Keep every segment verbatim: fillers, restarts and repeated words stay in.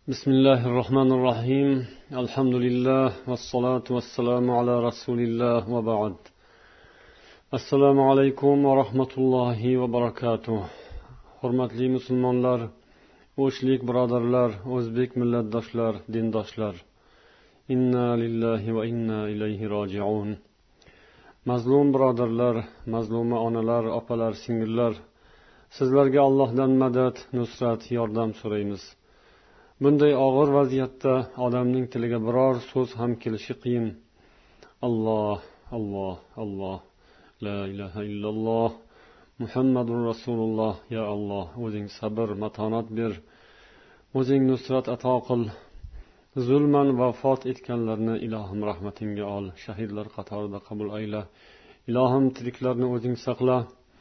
بسم الله الرحمن الرحيم الحمد لله والصلاة والسلام على رسول الله وبعد السلام عليكم ورحمة الله وبركاته hurmatli musulmonlar, o'shlik birodarlar, o'zbek millatdoshlar, dindoshlar, inna lillahi va inna ilayhi roji'un. Mazlum birodarlar, mazluma onalar, opalar, singillar, sizlarga Allohdan madad, nusrat, yordam so'raymiz. Bunday og'ir vaziyatda odamning tiliga biror so'z ham kelishi qiyin. Alloh, Alloh, Alloh, la ilaha illalloh, Muhammadur Rasululloh. Ya Alloh, o'zing sabr, matonat ber, o'zing nusrat ato qil. Zulman vafot etganlarni ilohim rahmatingga ol, shahidlar qatorida qabul ayla. Ilohim tiriklarni o'zing saqla.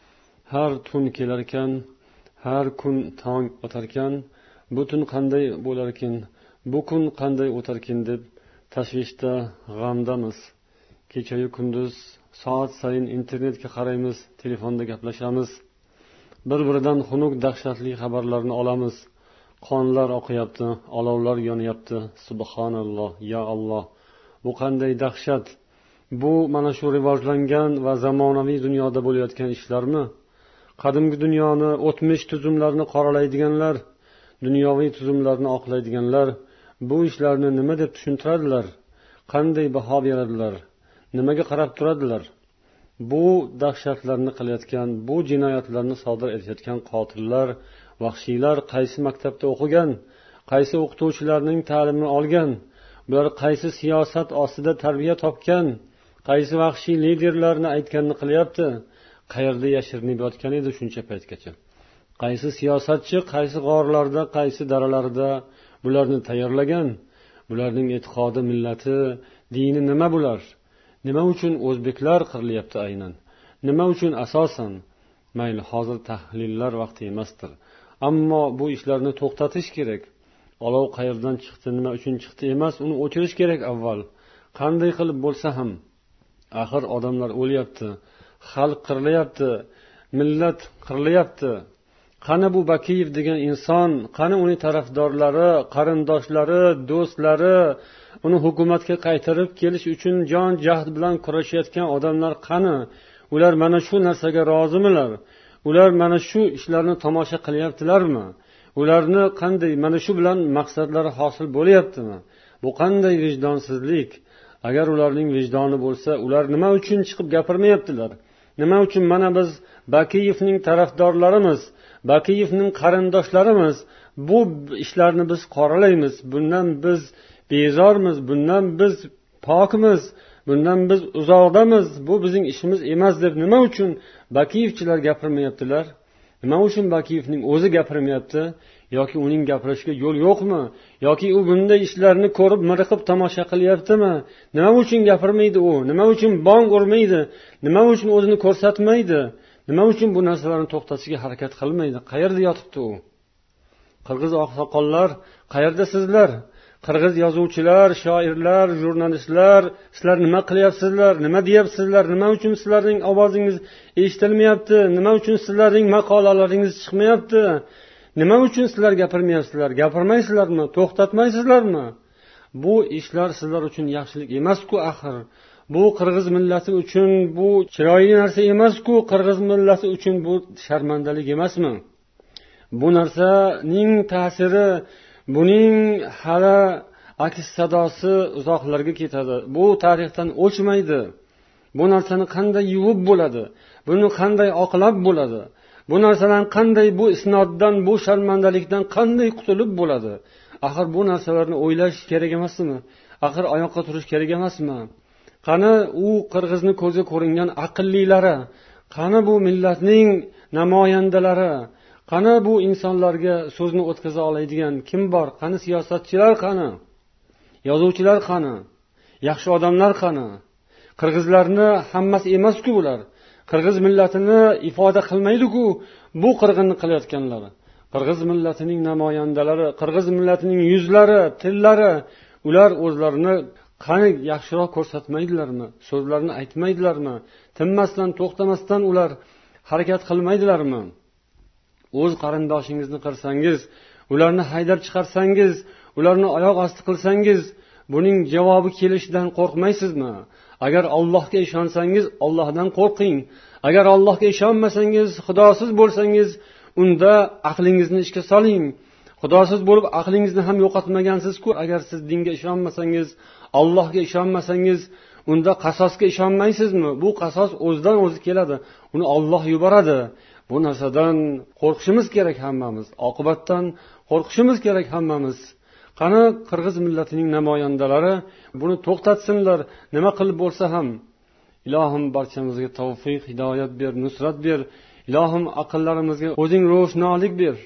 Har tun kelar ekan, har kun tong otarkan, bu tun qanday bo'lar ekan, bu kun qanday o'tar ekan deb tashvishda, g'amdamiz. Kecha-yu kunduz soat sayin internetga qaraymiz, telefonda gaplashamiz. Bir-biridan xunuk dahshatli xabarlarni olamiz. Qonlar oqyapti, olovlar yonyapti. Subhanalloh, ya Alloh. Bu qanday dahshat? Bu mana shu rivojlangan va zamonaviy dunyoda bo'layotgan ishlarmi? Qadimgi dunyoni, o'tmish tuzumlarni qoralaydiganlar, dunyoviy tuzumlarni oqlaydiganlar bu ishlarni nima deb tushuntiradilar? Qanday baho beradilar? Nimaga qarab turadilar? Bu dahshatlarni qilayotgan, bu jinoyatlarni sodir etayotgan qotillar, vahshiylar qaysi maktabda o'qigan, qaysi o'qituvchilarning ta'limini olgan, bular qaysi siyosat ostida tarbiya topgan, qaysi vahshiy liderlarni aytganini qilyapti? Qayerda yashirinib yotgan edi shuncha paytgacha? Qaysi siyosatchi qaysi g'orlarda, qaysi daralarda bularni tayyorlagan? Bularning e'tiqodi, millati, dini nima bular? Nima uchun o'zbeklar qirilyapti aynan? Nima uchun asosan? Mayli, hozir tahlillar vaqti emasdir. Ammo bu ishlarni to'xtatish kerak. Olov qayerdan chiqdi, nima uchun chiqdi emas, uni o'chirish kerak avval. Qanday qilib bo'lsa ham. Axir odamlar o'lyapti, xalq qirilyapti, millat qirilyapti. Qani bu Bakiyev degan inson, qani uning tarafdorlari, qarindoshlari, do'stlari, uni hukumatga qaytarib kelish uchun jon jahd bilan kurashayotgan odamlar qani? Ular mana shu narsaga rozimilar? Ular mana shu ishlarni tomosha qilyaptilarmi? Ularni qanday mana shu bilan maqsadlari hosil bo'lyaptimi? Bu qanday vijdonsizlik? Agar ularning vijdoni bo'lsa, ular nima uchun chiqib gapirmayaptilar? Nima uchun mana biz Bakiyevning tarafdorlarimiz, Bakiyevning qarindoshlarimiz bu ishlarni biz qoralaymiz? Bundan biz bezormiz, bundan biz pokmiz, bundan biz uzoqdamiz, bu bizning ishimiz emas deb nima uchun Bakiyevchilar gapirmayaptilar? Nima uchun Bakiyevning o'zi gapirmayapti? Yoki uning gapirishiga yo'l yo'qmi? Yoki u bunday ishlarni ko'rib, miriqib tomosha qilyaptimi? Nima uchun gapirmaydi u? Nima uchun bong urmaydi? Nima uchun o'zini ko'rsatmaydi? Nima uchun bu narsalarni to'xtatishga harakat qilmaydi? Qayerda yotibdi u? Qirg'iz oqsoqollar, qayerda sizlar? Qirg'iz yozuvchilar, shoirlar, jurnalistlar, sizlar nima qilyapsizlar? Nima deyapsizlar? Nima uchun sizlarning ovozingiz eshitilmayapti? Nima uchun sizlarning maqolalaringiz chiqmayapti? Nima uchun sizlar gapirmayapsizlar? Gapirmaysizlarmi? To'xtatmaysizlarmi? Bu ishlar sizlar uchun yaxshilik emas-ku axir. Bu qirg'iz millati uchun bu chiroyli narsa emas-ku, qirg'iz millati uchun bu sharmandalik emasmi? Bu narsaning ta'siri, buning hali aks sadosi uzoqlarga ketadi. Bu tarixdan o'chmaydi. Bu narsani qanday yuvib bo'ladi? Buni qanday oqlab bo'ladi? Bu narsadan qanday, bu isnoddan, bu sharmandalikdan qanday qutulib bo'ladi? Axir bu narsalarni o'ylash kerak emasmi? Axir oyoqqa turish kerak emasmi? Qani u qirg'izni ko'zga ko'ringan aqllilari, qani bu millatning namoyandalari, qani bu insonlarga so'zni o'tkaza oladigan kim bor? Qani siyosatchilar qani? Yozuvchilar qani? Yaxshi odamlar qani? Qirg'izlarni hammasi emas-ku bular. Qirg'iz millatini ifoda qilmaydi-ku bu qirg'inni qilayotganlar. Qirg'iz millatining namoyandalari, qirg'iz millatining yuzlari, tillari, ular o'zlarini qani yaxshiroq ko'rsatmaydilarmi? So'zlarni aytmaydilarmi? Tinmasdan, to'xtamasdan ular harakat qilmaydilarmi? O'z qarindoshingizni qirsangiz, ularni haydab chiqarsangiz, ularni oyoq osti qilsangiz, buning javobi kelishidan qo'rqmaysizmi? Agar Allohga ishonsangiz, Allohdan qo'rqing. Agar Allohga ishonmasangiz, xudosiz bo'lsangiz, unda aqlingizni ishga soling. Xudosiz bo'lib aqlingizni ham yo'qotmagansiz-ku. Agar siz dinga ishonmasangiz, Allohga ishonmasangiz, unda qasosga ishonmaysizmi? Bu qasos o'zidan o'zi keladi. Uni Alloh yuboradi. Bu narsadan qo'rqishimiz kerak hammamiz. Oqibatdan qo'rqishimiz kerak hammamiz. Qani qirg'iz millatining namoyandalari buni to'xtatsinlar. Nima qilib bo'lsa ham. Ilohim barchamizga tavfiq, hidoyat ber, nusrat ber. Ilohim aqllarimizga o'zing ro'shnolik ber.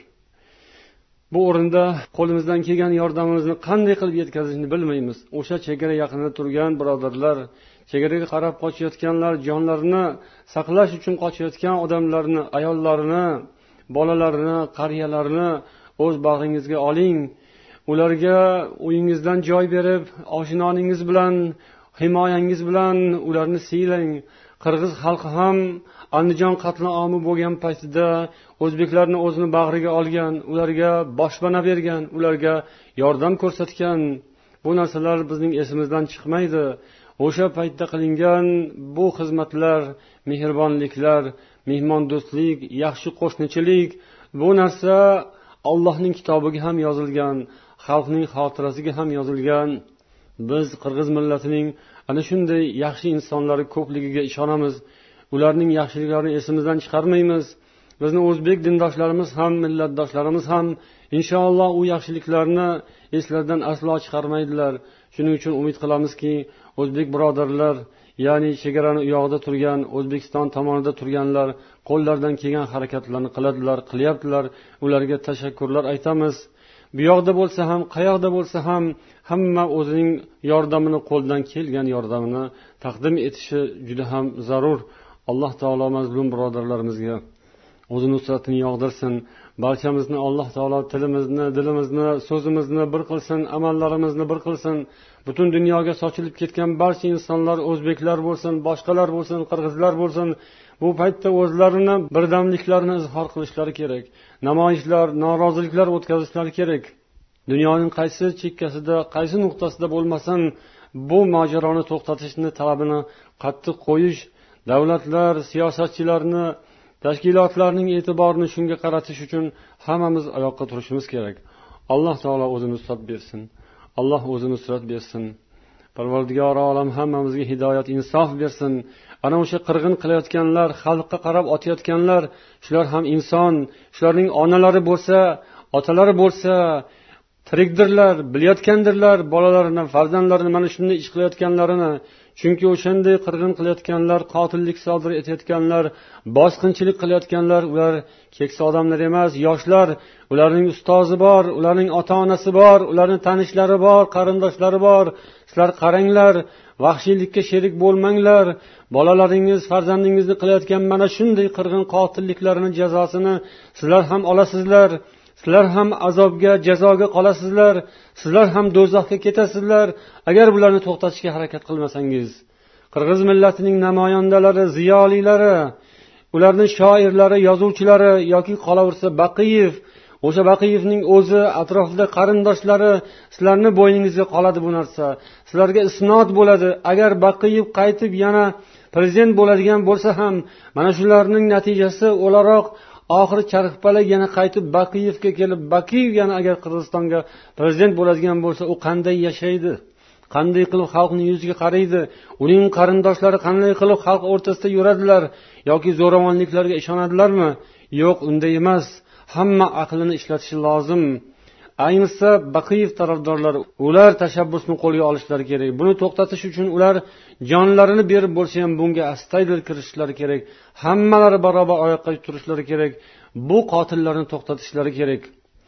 Bu o'rinda qo'limizdan kelgan yordamimizni qanday qilib yetkazishni bilmaymiz. O'sha chegara yaqinida turgan birodarlar, chegaraga qarab qochayotganlar, jonlarini saqlash uchun qochayotgan odamlarni, ayollarini, bolalarini, qariyalarini o'z bag'ringizga oling. Ularga uyingizdan joy berib, oshinoningiz bilan, himoyangiz bilan ularni siylang. Qirg'iz xalqi ham Andijon qatlami bo'lgan paytida o'zbeklarni o'zini bag'riga olgan, ularga boshpana bergan, ularga yordam ko'rsatgan. Bu narsalar bizning esimizdan chiqmaydi. O'sha paytda qilingan bu xizmatlar, mehribonliklar, mehmondo'stlik, yaxshi qo'shnichilik, bu narsa Allohning kitobiga ham yozilgan, xalqning xotirasiga ham yozilgan. Biz qirg'iz millatining ana shunday yaxshi insonlari ko'pligiga ishonamiz. Ularning yaxshiliklarini esimizdan chiqarmaymiz. Bizning o'zbek dindoshlarimiz ham, millatdoshlarimiz ham inshaalloh u yaxshiliklarni eslaridan aslo chiqarmaydilar. Shuning uchun umid qilamizki, o'zbek birodarlar, ya'ni chegarani u yoqda turgan, O'zbekiston tomonida turganlar qo'llaridan kelgan harakatlarni qiladilar, qilyaptilar. Ularga tashakkurlar aytamiz. Bu yoqda bo'lsa ham, qayoqda bo'lsa ham hamma o'zining yordamini, qo'ldan kelgan yordamini taqdim etishi juda ham zarur. Alloh taolo mazlum birodarlarimizga o'z nusratini yog'dirsin. Barchamizni Alloh taolo tilimizni, dilimizni, so'zimizni bir qilsin, amallarimizni bir qilsin. Butun dunyoga sochilib ketgan barcha insonlar, o'zbeklar bo'lsin, boshqalar bo'lsin, qirg'izlar bo'lsin, bu paytda o'zlarini birdamliklarini izhor qilishlari kerak. Namoyishlar, noroziliklar o'tkazishlari kerak. Dunyoning qaysi chekkasida, qaysi nuqtasida bo'lmasin, bu mojaroni to'xtatishni talabini qattiq qo'yish, davlatlar, siyosatchilarni, tashkilotlarning e'tiborini shunga qaratish uchun hammamiz oyoqqa turishimiz kerak. Alloh taolo o'zi nusrat bersin. Alloh o'zi nusrat bersin. Parvardigor olam hammamizga hidoyat, insof bersin. Ana o'sha qirg'in qilayotganlar, xalqqa qarab otayotganlar, shular ham inson. Shularning onalari bo'lsa, otalari bo'lsa, tirikdirlar, bilayotgandirlar bolalarini, farzandlarini mana shunday ish qilayotganlarini. Chunki o'shanday qirg'in qilayotganlar, qotillik sodir etayotganlar, bosqinchilik qilayotganlar, ular keksa odamlar emas, yoshlar. Ularning ustozi bor, ularning ota-onasi bor, ularning tanishlari bor, qarindoshlari bor. Sizlar qaranglar, vahshiylikka sherik bo'lmanglar. Bolalaringiz, farzandingizni qilayotgan mana shunday qirg'in qotilliklarini jazosini sizlar ham olasizlar. Sizlar ham azobga, jazoga qolasizlar. Sizlar ham do'zaxga ketasizlar agar bularni to'xtatishga harakat qilmasangiz. Qirg'iz millatining namoyandalari, ziyolilari, ularning shoirlari, yozuvchilari yoki qolaversa Baqiyev, o'sha Baqiyevning o'zi, atrofida qarindoshlari, sizlarning bo'yningizga qoladi bu narsa. Sizlarga isnod bo'ladi. Agar Baqiyev qaytib yana prezident bo'ladigan bo'lsa ham, mana shularning natijasi o'laroq oxiri charxpalak yana qaytib Baqiyevga kelib, Baqiyev yana agar Qirg'izistonga prezident bo'ladigan bo'lsa, u qanday yashaydi? Qanday qilib xalqning yuziga qaraydi? Uning qarindoshlari qanday qilib xalq o'rtasida yuradilar yoki zo'ravonliklarga ishonadilarmi? Yo'q, unday emas. Hamma aqlini ishlatishi lozim. Ayniqsa Baqiyev tarafdorlari, ular tashabbusni qo'lga olishlari kerak. Buni to'xtatish uchun ular jonlarini berib bo'lsa ham bunga astoydil kirishishlari kerak. Hammalari barobar oyoqqa turishlari kerak. Bu qotillarni to'xtatishlari kerak.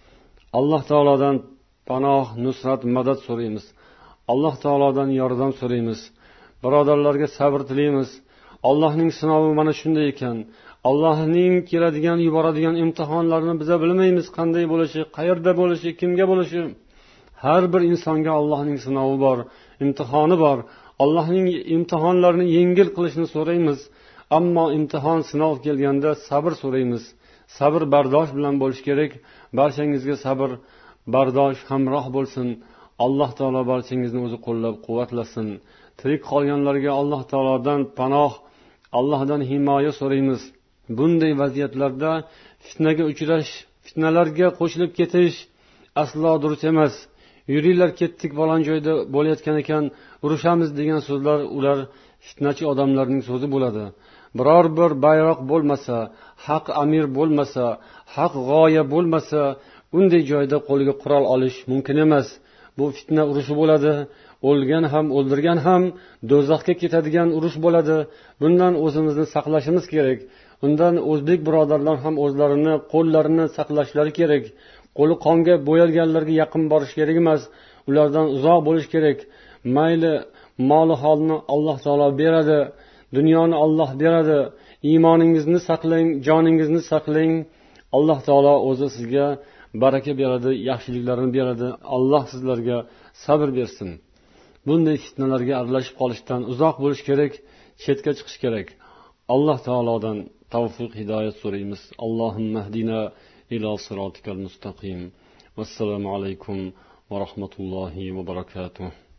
Alloh taolodan panoh, nusrat, madad so'raymiz. Alloh taolodan yordam so'raymiz. Birodarlarga sabr tilaymiz. Allohning sinovi mana shunday ekan. Allohning keladigan, yuboradigan imtihonlarini biz bilmaymiz, qanday bo'lishi, qayerda bo'lishi, kimga bo'lishi. Har bir insonga Allohning sinovi bor, imtihoni bor. Allohning imtihonlarini yengil qilishni so'raymiz. Ammo imtihon, sinov kelganda sabr so'raymiz. Sabr bardosh bilan bo'lish kerak. Barchangizga sabr, bardosh, hamroh bo'lsin. Alloh taolo barchangizni o'zi qo'llab quvvatlasin. Tirik qolganlarga Alloh taolodan panoh, Allohdan himoya so'raymiz. Bunday vaziyatlarda fitnaga uchrash, fitnalarga qo'shilib ketish aslo durust emas. Yuringlar ketdik falon joyda bo'layotgan ekan, urushamiz degan so'zlar ular fitnachi odamlarning so'zi bo'ladi. Biror bir bayroq bo'lmasa, haq amir bo'lmasa, haq g'oya bo'lmasa, unday joyda qo'lga qurol olish mumkin emas. Bu fitna urushi bo'ladi. O'lgan ham, o'ldirgan ham do'zaxga ketadigan urush bo'ladi. Bundan o'zimizni saqlashimiz kerak. Undan o'zbek birodarlar ham o'zlarini, qo'llarini saqlashlari kerak. Qo'li qonga bo'yalganlarga yaqin borish kerak emas. Ulardan uzoq bo'lish kerak. Mayli mol holni Alloh taolo beradi, dunyoni Alloh beradi. Iymoningizni saqlang, joningizni saqlang. Alloh taolo o'zi sizga baraka beradi, yaxshiliklarni beradi. Alloh sizlarga sabr bersin. Bunday fitnalarga aralashib qolishdan uzoq bo'lish kerak, chetga chiqish kerak. Alloh taolodan tavfiq, hidoyat so'raymiz. Allohumma hdina ila siratikal mustaqim. Vassalomu alaykum va rahmatullohi va barakatuh.